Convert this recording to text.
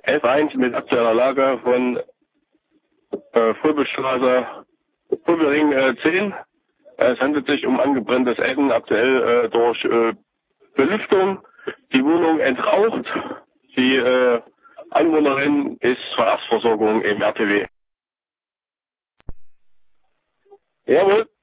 11.1 mit aktueller Lage von Fulbelstraße, Fulbelring 10. Es handelt sich um angebranntes Essen, aktuell durch Belüftung. Die Wohnung entraucht. Die Anwohnerin ist zur Erstversorgung im RTW. Jawohl.